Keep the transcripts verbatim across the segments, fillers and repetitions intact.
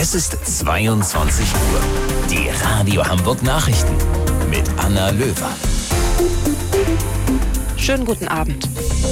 Es ist zweiundzwanzig Uhr. Die Radio Hamburg Nachrichten mit Anna Löwer. Schönen guten Abend.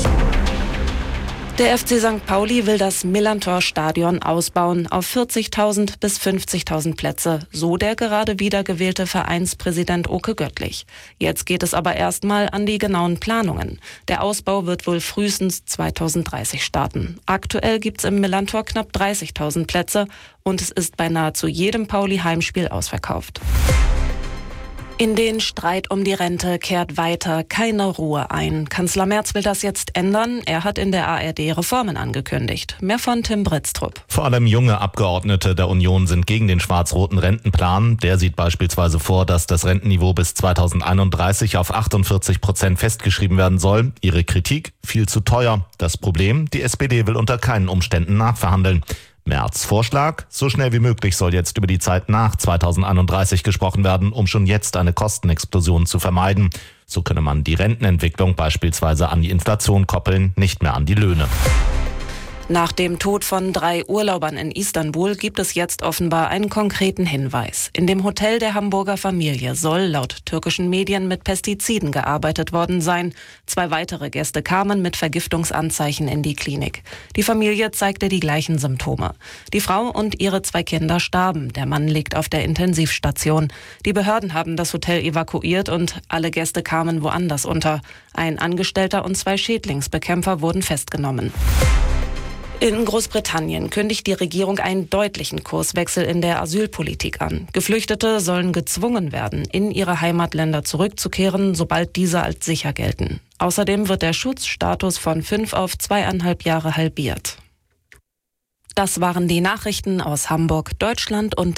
Der F C Sankt Pauli will das Millerntor-Stadion ausbauen auf vierzigtausend bis fünfzigtausend Plätze, so der gerade wiedergewählte Vereinspräsident Oke Göttlich. Jetzt geht es aber erstmal an die genauen Planungen. Der Ausbau wird wohl frühestens zweitausenddreißig starten. Aktuell gibt's im Millerntor knapp dreißigtausend Plätze und es ist bei nahezu jedem Pauli-Heimspiel ausverkauft. In den Streit um die Rente kehrt weiter keine Ruhe ein. Kanzler Merz will das jetzt ändern. Er hat in der A R D Reformen angekündigt. Mehr von Tim Britztrup. Vor allem junge Abgeordnete der Union sind gegen den schwarz-roten Rentenplan. Der sieht beispielsweise vor, dass das Rentenniveau bis zweitausendeinunddreißig auf achtundvierzig Prozent festgeschrieben werden soll. Ihre Kritik: viel zu teuer. Das Problem: die S P D will unter keinen Umständen nachverhandeln. Merz' Vorschlag: so schnell wie möglich soll jetzt über die Zeit nach zweitausendeinunddreißig gesprochen werden, um schon jetzt eine Kostenexplosion zu vermeiden. So könne man die Rentenentwicklung beispielsweise an die Inflation koppeln, nicht mehr an die Löhne. Nach dem Tod von drei Urlaubern in Istanbul gibt es jetzt offenbar einen konkreten Hinweis. In dem Hotel der Hamburger Familie soll laut türkischen Medien mit Pestiziden gearbeitet worden sein. Zwei weitere Gäste kamen mit Vergiftungsanzeichen in die Klinik. Die Familie zeigte die gleichen Symptome. Die Frau und ihre zwei Kinder starben. Der Mann liegt auf der Intensivstation. Die Behörden haben das Hotel evakuiert und alle Gäste kamen woanders unter. Ein Angestellter und zwei Schädlingsbekämpfer wurden festgenommen. In Großbritannien kündigt die Regierung einen deutlichen Kurswechsel in der Asylpolitik an. Geflüchtete sollen gezwungen werden, in ihre Heimatländer zurückzukehren, sobald diese als sicher gelten. Außerdem wird der Schutzstatus von fünf auf zweieinhalb Jahre halbiert. Das waren die Nachrichten aus Hamburg, Deutschland und